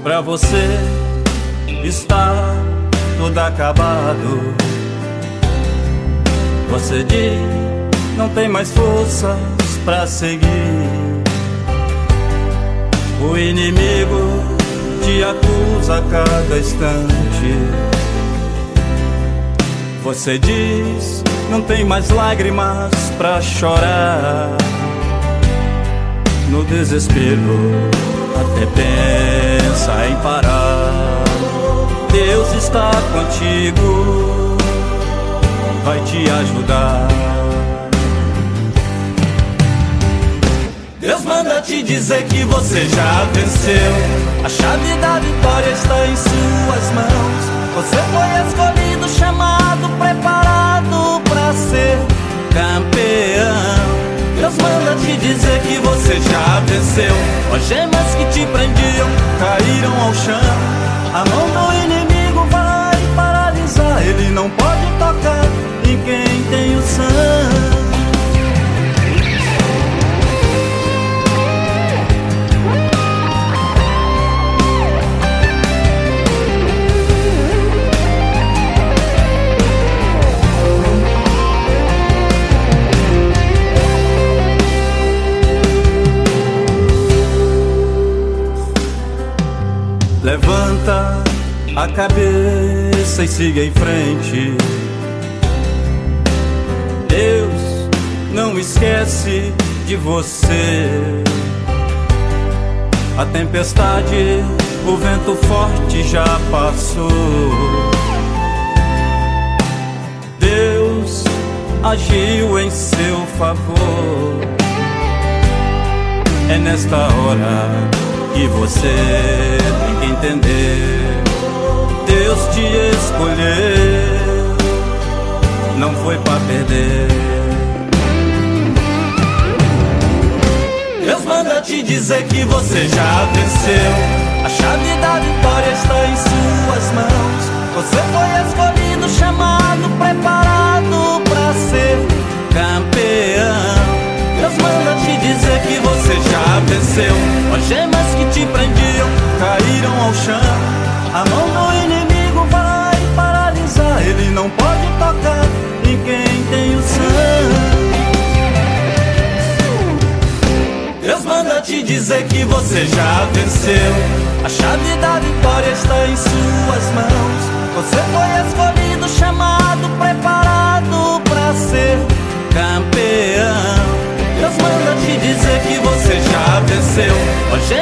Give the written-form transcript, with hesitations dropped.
Pra você está tudo acabado. Você diz não tem mais forças pra seguir. O inimigo te acusa a cada instante. Você diz não tem mais lágrimas pra chorar. No desespero até pensa em parar. Deus está contigo, vai te ajudar. Deus manda te dizer que você já venceu. A chave da vitória está em suas mãos. Você foi escolhido, chamado, preparado pra ser campeão. Deus manda te dizer que você já venceu. As gemas que te prendiam caíram ao chão. A mão do inimigo vai paralisar. Ele não pode tocar em quem tem o sangue. Levanta a cabeça e siga em frente. Deus não esquece de você. A tempestade, o vento forte já passou. Deus agiu em seu favor. É nesta hora que você tem que entender. Deus te escolheu, não foi pra perder. Deus manda te dizer que você já venceu. A chave da vitória está em suas mãos. Você foi escolhido, chamado, preparado pra ser campeão. Deus manda te dizer que você já venceu. As gemas que te prendiam caíram ao chão. A mão do inimigo vai paralisar. Ele não pode tocar em quem tem o sangue. Deus manda te dizer que você já venceu. A chave da vitória está em suas mãos. Você foi escolhido, chamado, preparado pra ser campeão. Deus manda te dizer que você já venceu. Hoje